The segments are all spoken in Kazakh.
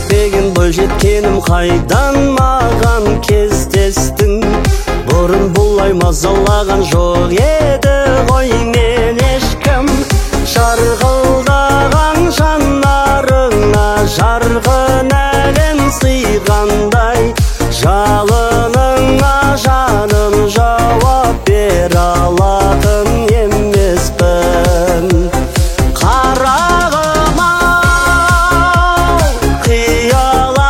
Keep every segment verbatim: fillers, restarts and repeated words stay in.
жетпеген бойжеткенім қайдан маған кездестің? Бұрын бұлай мазалаған жоқ еді ғой мен ешкім. Жарқылдаған жанарыңа жарқын әлем сыйғандай, жалыныңа жаным жауап бере алатын емеспін. Қарағым-ау, қияла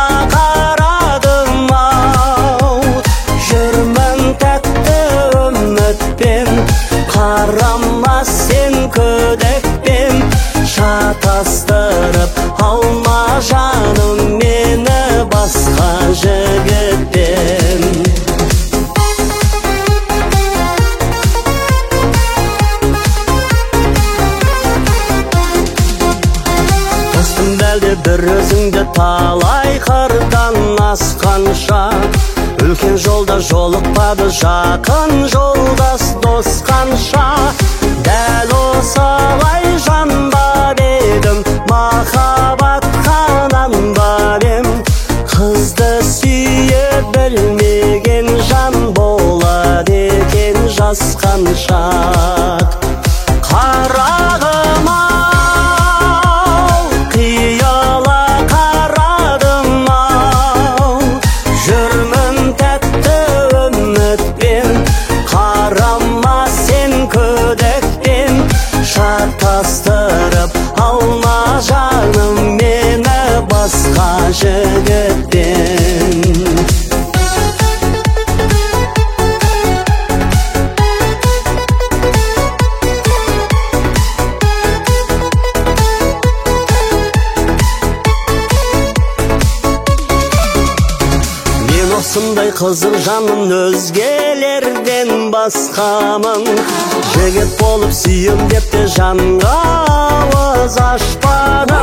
қарадым-ау, жүрмін тәтті үмітпен, қарама сен күдікпен. Шатастырып алма жаным мені басқа жігітпен. Достым бәлде бір өзіңді талай қырдан асқанша, үлкен жолда жолықпады жақын жолдас дос қанша. Дәл осылай жанбап едім, махаббатқа нанбап ем. Қызды сүйе білмеген жан болады екен жасқаншақ. Қарағым-ау, қияла қарадым-ау, жүрмін тәтті үмітпен, қарама сен күдікпен. Шатастырып алма жаным мені басқа жігітпен. Осындай қызық жаным өзгелерден басқамын. Жігіт болып сүйем деп те жанға ауыз ашпадым.